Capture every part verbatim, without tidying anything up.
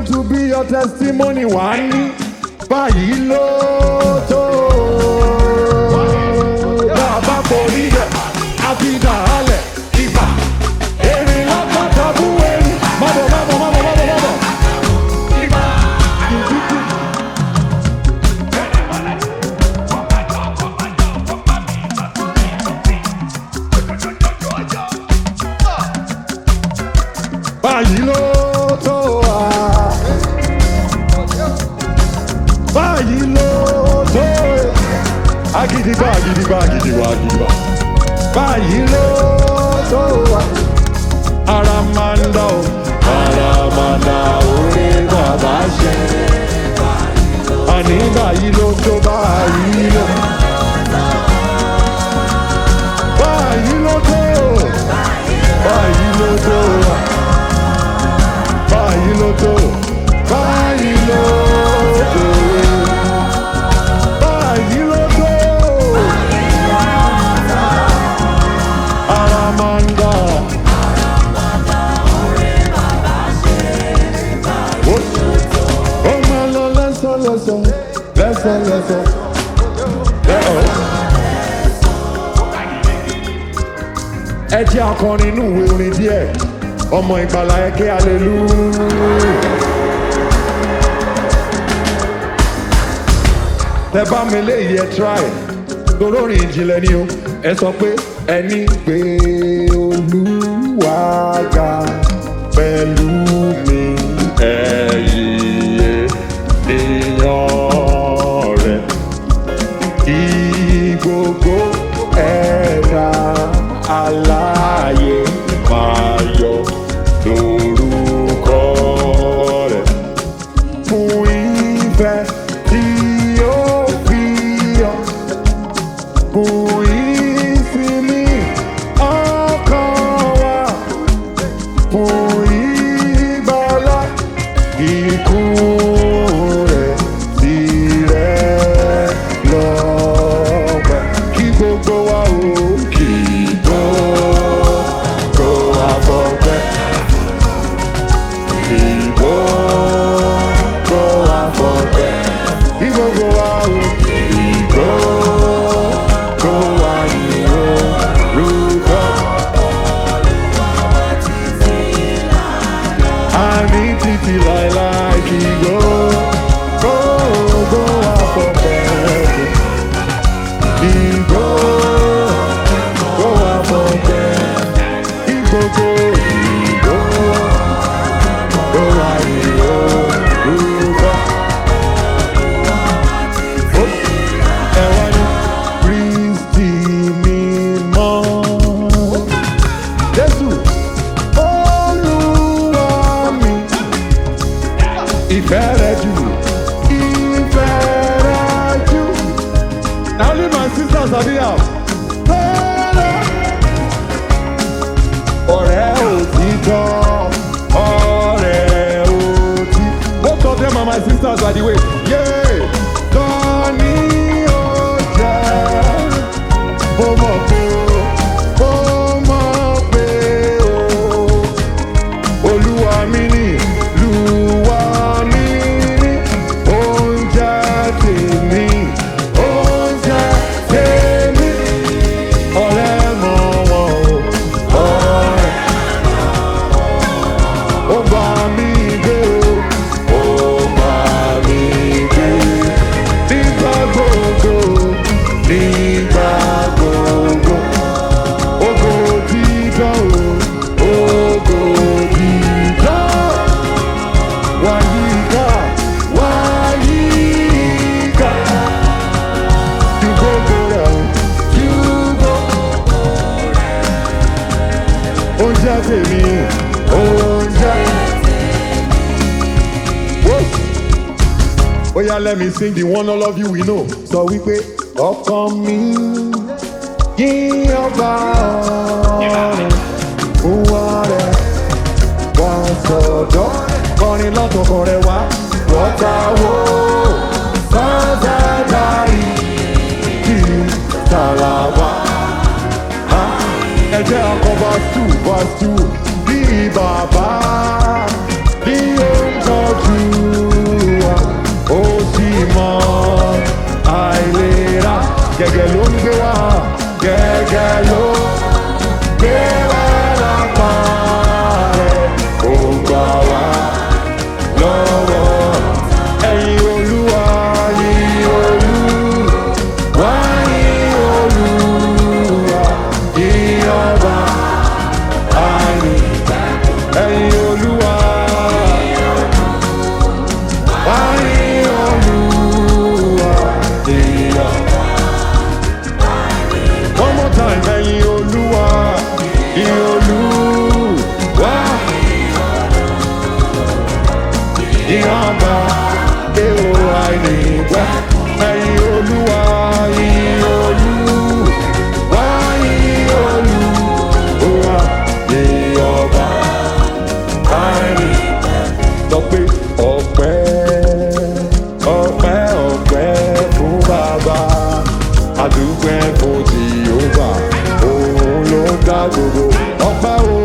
going to be your testimony one báyìí ló tó bàbá borí rẹ̀ àti dàálẹ̀ ìgbà èrè lápáta bú ẹni mọ́bọ̀ mọ́bọ̀ mọ́bọ̀ mọ́bọ̀ mọ́bọ̀ ìgbà ìdíkù. Báyìí ló tó wá. Báyìí ló tó. Agidigba agidigba agidigba agidigba. Báyìí ló tó wá. Aramanda o. Aramanda orí bàbá ṣe. Àní báyìí ló tó báyìí ló. Báyìí ló tó. Báyìí ló tó wá. Báyìí ló tó, báyìí ló tó, báyìí ló tó, Aramanda, ó máa lọ lẹ́sọ̀ lẹ́sọ̀, lẹ́sọ̀ lẹ́sọ̀, lẹ́ọ̀. Ẹ jẹ́ akọrin inú ìwé orin díẹ̀. Ọmọ ìgbàlà ẹ̀kẹ́ hallelujah. Tẹ bá mi léyìí ẹ try torórin ìjìnlẹ̀ ni o. Ẹ sọ pé ẹni pé Olúwa ga pẹ̀lú mi ẹ̀yìn ènìyàn rẹ̀ kí gbogbo ẹ̀dá alààyè máa yọ̀ lórúkọ rẹ̀ fún ìfẹ́ tí ó fi hàn fún ìsinmi ọkàn wa fún ìgbàlà ikú rẹ̀ tirẹ̀ lọ́pẹ́ kí gbogbo wa ó kì í tó. Now only my sisters are here. Ọ̀rẹ́ òtítọ́, ọ̀rẹ́ òtí. Both of them are my sisters by the way. Yeah. Tọ́ni ó jẹ́, mo mọ̀ pé o, mo mọ̀ pé o. Olúwa mi ni, Olúwa mi ni, oúnjẹ tèmi. Oúnjẹ tèmi, oúnjẹ. Oh yeah, let me sing the one all of you we know. Sọ wípé ọkàn mi yín ọba ọ̀run fún wa rẹ̀ wá sọ̀dọ̀ kọrin lọ́tọ̀kọ̀ rẹ̀ wá wọ́ta wo sọ́jà dáì kì í tàlàbà. Ẹ jẹ́ akọ verse two verse two bí bàbá bí ó ń tọ́jú ìyànbá èrò àìnípẹ́. Ẹ̀yin Olúwa, yìn Olúwa, yìn Olúwa, yìn ọba àìnípẹ́. Sọ pé ọpẹ́, ọpẹ́, ọpẹ́ fún Bàbá, àdúpẹ́ fún Jèhófà, òun ló dá gbogbo ọpẹ́ o.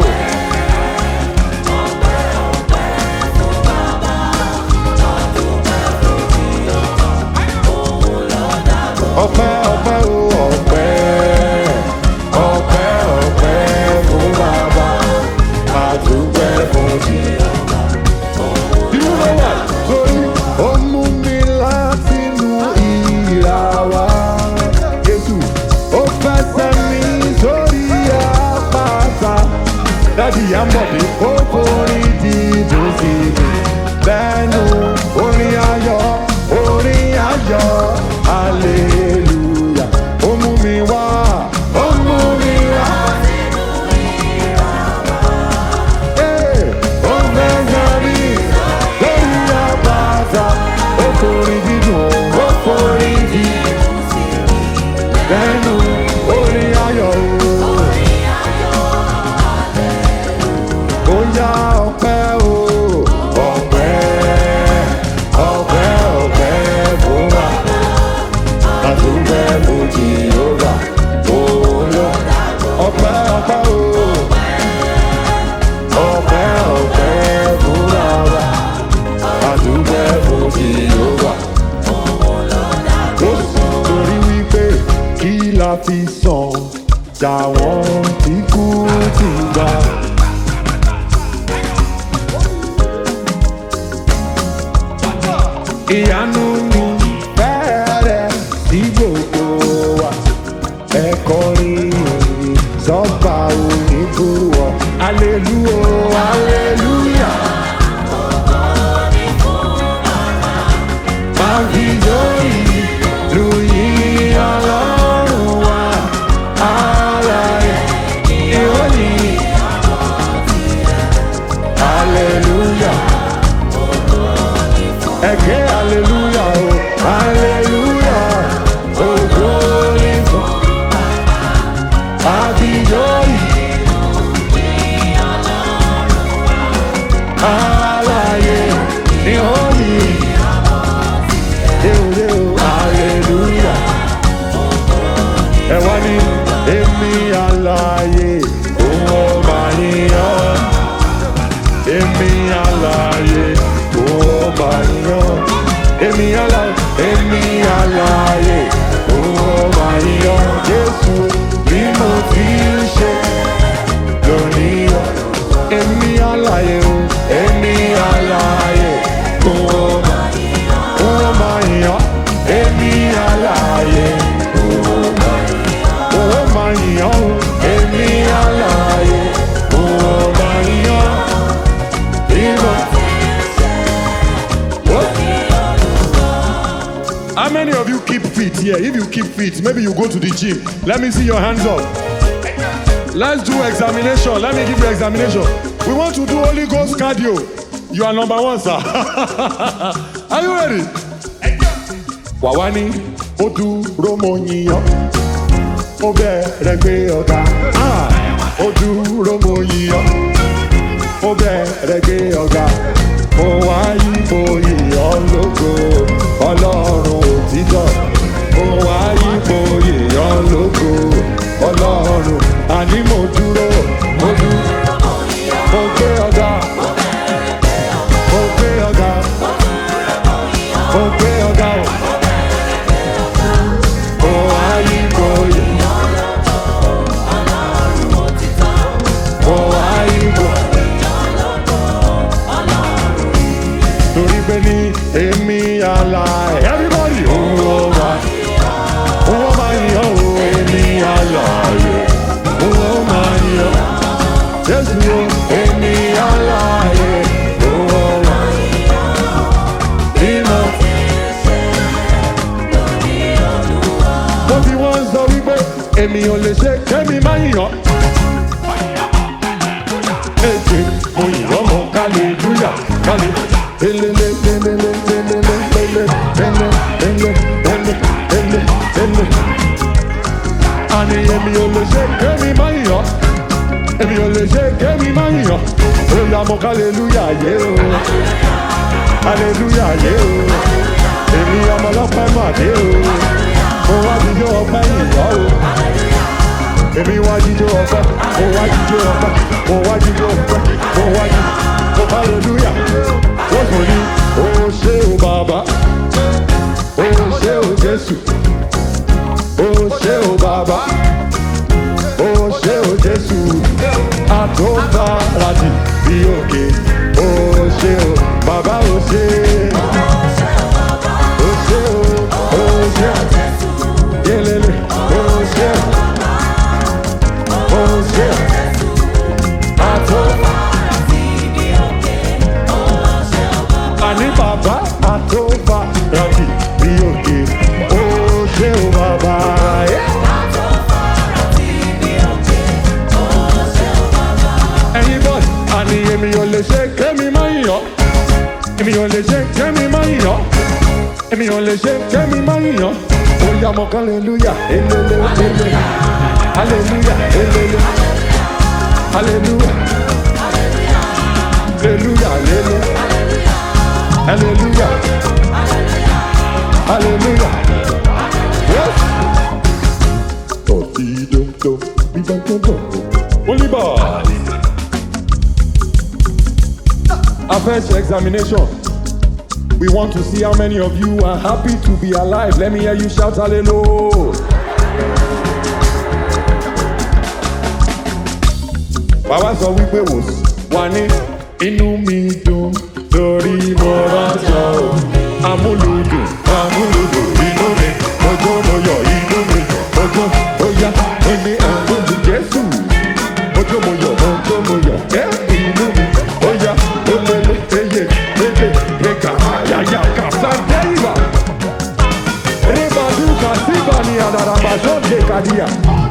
Ọpẹ́, ọpẹ́ o, ọpẹ́, ọpẹ́, ọpẹ́ fún Bàbá, àdúpẹ́ fún Jèhófà. You know what? Torí ó mú mi látinú ìrà wá. Jésù ó fẹsẹ̀ mi sórí àpáta. Dádì Àmọ̀dé ó forí dídùn sí mi. Lẹ́nu orin ayọ̀, orin ayọ̀, hallelujah. Ó mú mi wá, ó mú mi wá. Hey, ó fẹsẹ̀ mi sórí àpáta. Ó forí dídùn, ó forí dídùn sí mi. Lẹ́nu orin ayọ̀, ó yá ọpẹ́ o, ọpẹ́, ọpẹ́, ọpẹ́ fún Bàbá, àdúpẹ́ fún Jèhófà, òun ló dá gbogbo ọpẹ́, ọpẹ́ o, ọpẹ́, ọpẹ́ fún Bàbá, àdúpẹ́ fún Jèhófà, òun ló dá gbogbo. Torí wípé kí la fi sàn táwọn tí kú ti gbà. Ìyanu ni bẹ̀rẹ̀ sí gbogbo wa. Ẹ kọrin ìyìn sọ́ba oníbùwọ̀. Hallelujah, hallelujah. Máa fi lórí lu yìn Ọlọ́run wa. Alààyè ni ó ní. Hallelujah. Ẹ̀kẹ́ hallelujah o, hallelujah, ògo ni fún àbíyọ́yì. Alààyè ni ó ní. Ewúrẹ́ o, hallelujah. Ẹ wá ní èmi alààyè, òun ọba yíyan. Èmi alààyè, òun ọba yíyan. Èmi alààyè, èmi alààyè, òun ọba yíyan. Jésù bí mo ti ń ṣe lónìí o. Èmi alààyè o, èmi alààyè, òun ọba yíyan. Òun ọba yíyan. Èmi alààyè, òun ọba yíyan. Òun ọba yíyan o. Èmi alààyè, òun ọba yíyan. Bí mo ti ń ṣe lónìí o. How many of you keep fit here? If you keep fit, maybe you go to the gym. Let me see your hands up. Let's do examination. Let me give you examination. We want to do Holy Ghost cardio. You are number one, sir. Are you ready? Wàwá ní ó dúró mo yíyan, ó bẹ̀rẹ̀ gbé ọ̀gá. Ó dúró mo yíyan, ó bẹ̀rẹ̀ gbé ọ̀gá. Mo wá yípo yíyan lógo, Ọlọ́run òtítọ́. Mo wá yípo yíyan lógo, Ọlọ́run. Àní mo dúró, mo dúró, mo gbé ọ̀gá, mo gbé ọ̀gá, mo gbé ọ̀gá o. Mo wá yípo yíyan lógo, Ọlọ́run òtítọ́. Mo wá yípo yíyan lógo, Ọlọ́run. Torí pé ní èmi alààyè. Everybody, òun ó máa, òun ó máa yíyan o. Èmi alààyè, òun ó máa yíyan. Jésù o, èmi alààyè, òun ó máa yíyan. Bí mo ti ṣe lónìí Olúwa. Mo fi wọ́n sọ wípé èmi ò lè ṣe kémi má yíyan. Ètè mo yíyan mọ́ hallelujah, hallelujah. elele, elele, elele, elele, elele, elele, elele, elele. Àní èmi ò lè ṣe kémi máa ń yọ̀, èmi ò lè ṣe kémi máa ń yọ̀. Oya mo hallelujah yé o, hallelujah yé o. Èmi ọmọ ọlọ́pẹ́ mà dé o, mo wá jíjó ọpẹ́ ìyọ́ o. Èmi wá jíjó ọpẹ́, mo wá jíjó ọpẹ́, mo wá jíjó ọpẹ́, mo wá jíjó mo hallelujah. Wọ́n sọ ní o ṣé o bàbá, o ṣé o Jésù, o ṣé o bàbá, o ṣé o Jésù. Àtọ́fàràdì bí òkè, o ṣé o bàbá, o ṣé. O ṣé o, o ṣé o yelele, o ṣé o, o ṣé o. Àtọ́fàràdì bí òkè, o ṣé o bàbá. Àní bàbá àtọ́fàràdì bí òkè, o ṣé o bàbá. Àní èmi ò lè ṣe kémi máa ń yọ̀, èmi ò lè ṣe kémi máa ń yọ̀, èmi ò lè ṣe kémi máa ń yọ̀. Oya mo hallelujah, elele, elele, hallelujah, elele, hallelujah, hallelujah, lele, hallelujah, hallelujah. Yes. Toti dum dum, biba dum dum, Oliba. Our first examination. We want to see how many of you are happy to be alive. Let me hear you shout hallelujah. Bàbá sọ wípé wò wà ní inú mi dùn lórí mo rájọ amúlùdùn amúlùdùn inú mi mojó mo yọ̀ inú mi mojó ó yá ẹni àmúlù Jésù mojó mo yọ̀ mojó mo yọ̀ ẹ́ inú mi ó yá ó lélẹ̀ eye lélẹ̀ ẹ̀ka àyàyà kàtàndéyìnbá rìbàdù kàtìbà ní àdàràbà sọ́ọ̀dẹ̀ kàdíyà.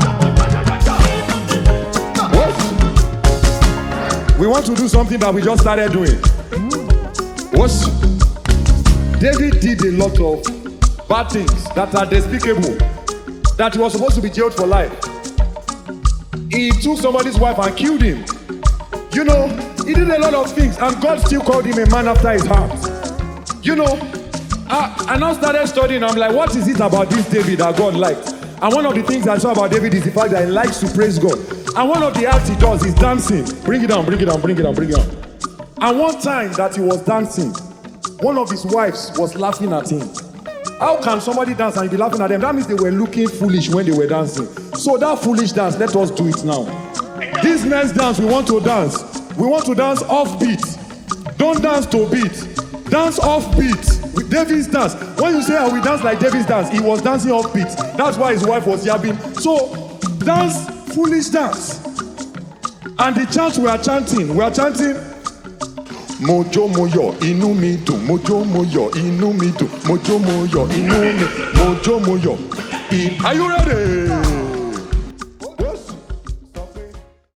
We want to do something that we just started doing. What? David did a lot of bad things that are despicable, that he was supposed to be jailed for life. He took somebody's wife and killed him. You know, he did a lot of things, and God still called him a man after his heart. You know, I, I now started studying. I'm like, what is it about this David that God liked? And one of the things I saw about David is the fact that he likes to praise God. And one of the acts he does is dancing. Bring it down, bring it down, bring it down, bring it down. And one time that he was dancing, one of his wives was laughing at him. How can somebody dance and you be laughing at them? That means they were looking foolish when they were dancing. So that foolish dance, let us do it now. This next dance, we want to dance. We want to dance off beat. Don't dance to beat. Dance off beat. With David's dance. When you say how we dance like David's dance, he was dancing off beat. That's why his wife was yabbing. So dance foolish dance. And the chant we are chanting, we are chanting Mojo moyo inú mi dùn, mojo moyo inú mi dùn, mojo moyo inú mi, mojo moyo. Are you ready?